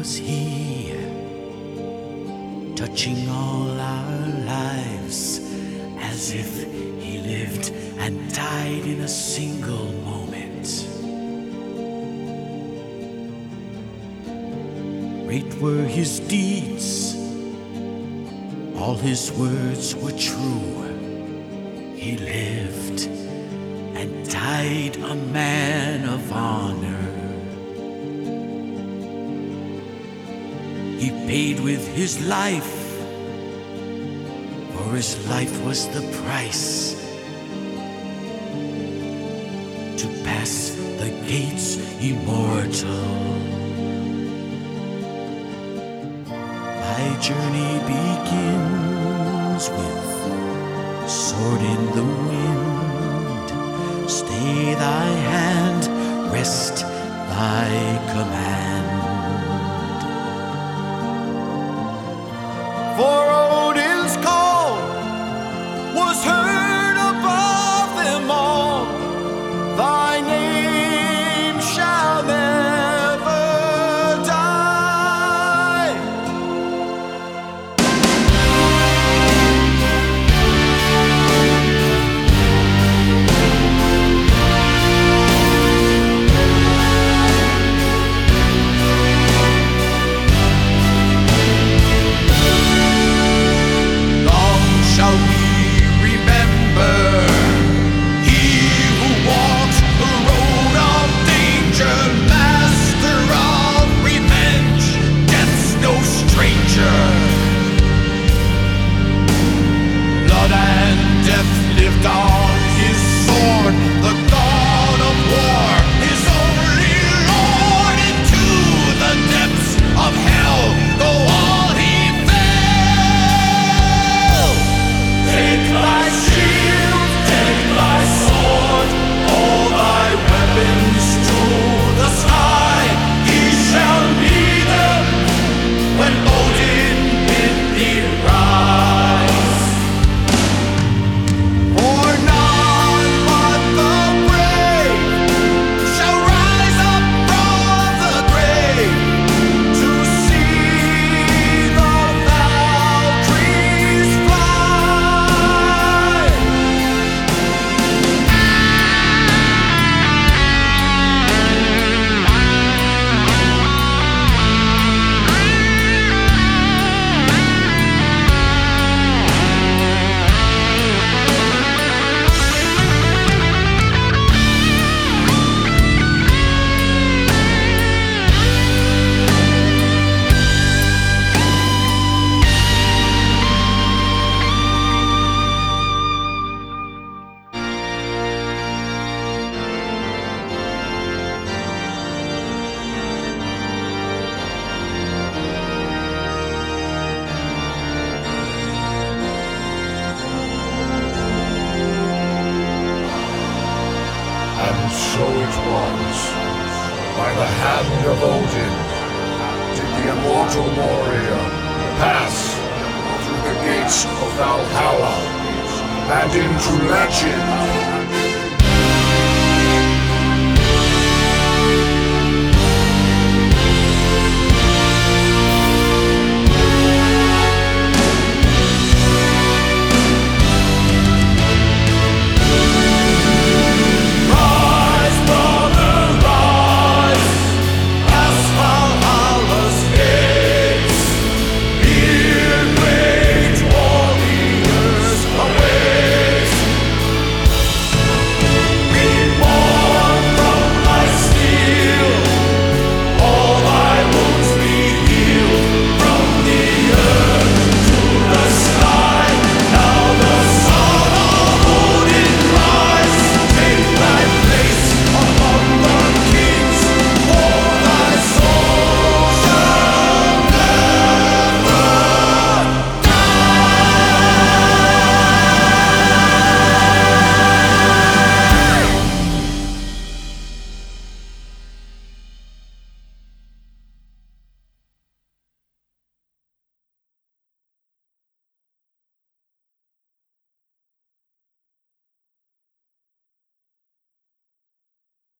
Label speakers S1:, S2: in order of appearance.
S1: was he, touching all our lives as if he lived and died in a single moment. Great were his deeds, all his words were true. He lived and died a man of honor. He paid with his life, for his life was the price to pass the gates immortal. My journey begins with sword in the wind. Stay thy hand, rest thy command. For Odin's call was heard above them all. Thy name shall never die. Shall we remember he who walked the road of danger, master of revenge, death's no stranger. Blood and death lived on his sword, the god of war, his only lord. Into the depths of hell go all he Take thy shield, take thy sword, all thy weapons to the sky. He shall need them when Odin bid thee rise. For none but the brave shall rise up from the grave to see the Valkyries fly.
S2: And so it was, by the hand of Odin, did the immortal warrior pass through the gates of Valhalla and into legend.